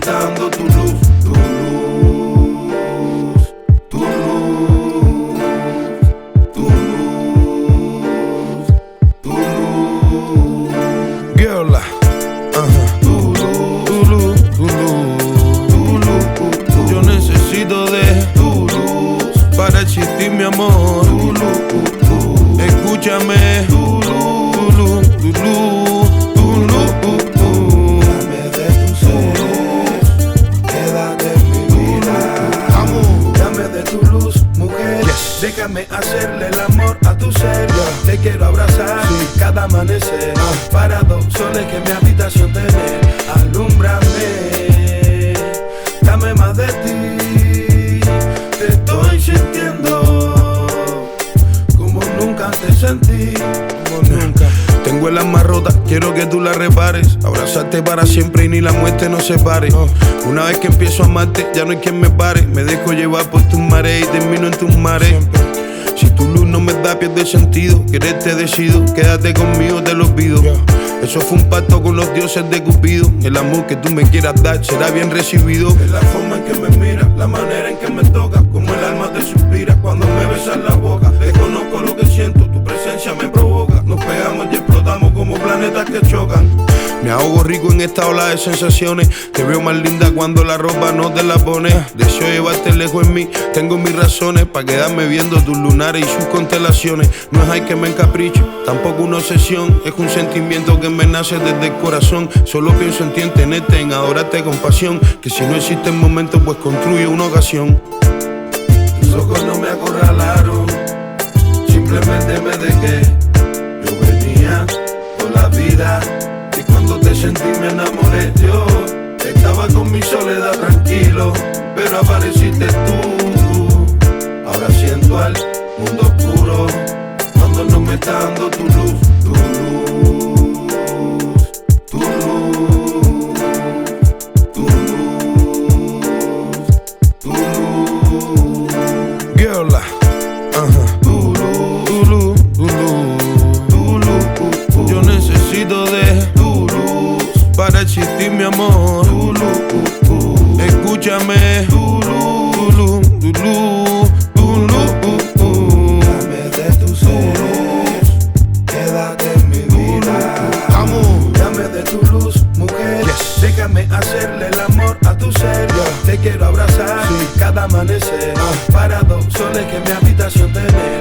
dando tu luz, tu luz, tu luz, tu luz, tu luz. Girl, Tu luz, tu luz, tu luz, tu luz, yo necesito de tu luz, para existir, mi amor. tu luz, Escúchame, tu luz, tu luz, tu luz, tu luz. dame de tu ser, quédate en mi vida. Dame de tu luz, mujer. Yes. Déjame hacerle el amor a tu ser. Te quiero abrazar cada amanecer. Para dos soles que en mi habitación tener. Alúmbrame, dame más de ti. Te estoy sintiendo como nunca te sentí. Como nunca. Tengo el alma rota, quiero que tú la repares. Abrazarte para siempre y ni la muerte nos separe. Una vez que empiezo a amarte, ya no hay quien me pare. Me dejo llevar por tus mares y termino en tus mares. Si tu luz no me da, pierde sentido. Quererte decido, quédate conmigo, te lo pido. Eso fue un pacto con los dioses de Cupido. El amor que tú me quieras dar será bien recibido. Es la forma en que me miras, la manera en que me tocas, como el alma te suspira cuando me besas la boca. Desconozco lo que siento, tu presencia me provoca. Nos pegamos y explotamos como planetas que chocan. Me ahogo rico en esta ola de sensaciones. Te veo más linda cuando la ropa no te la pones. Deseo llevarte lejos en mí, tengo mis razones para quedarme viendo tus lunares y sus constelaciones. No es hay que me encapricho, tampoco una obsesión. Es un sentimiento que me nace desde el corazón. Solo pienso en ti, en tenerte, en adorarte con pasión. Que si no existe el momento, pues construye una ocasión. Tus ojos no me acorralaron, simplemente me dejé. Yo venía por la vida y cuando te sentí me enamoré. Yo estaba con mi soledad tranquilo, pero apareciste tú. Ahora siento al mundo oscuro cuando no me está dando tu luz, tu luz, tu luz, tu luz, tu luz. Girl, Tu luz, tu luz, tu luz, tu luz, yo necesito de tu luz, para existir, mi amor. tu luz, Escúchame, tu luz, tu luz, tu luz, tu luz. dame de tu ser, quédate en mi vida. Dame de tu luz, mujer. Yes. Déjame hacerle el amor a tu ser. Te quiero abrazar cada amanecer. Para dos soles que en mi habitación tener.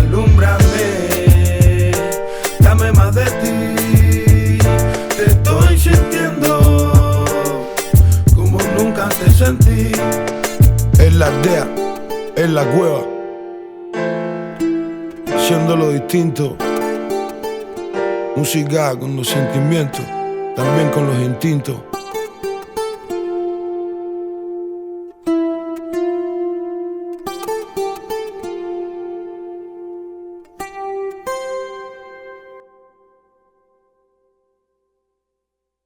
Alúmbrame, dame más de ti. Te estoy sintiendo como nunca te sentí. En la aldea, en la cueva, siendo lo distinto. Música con los sentimientos, también con los instintos.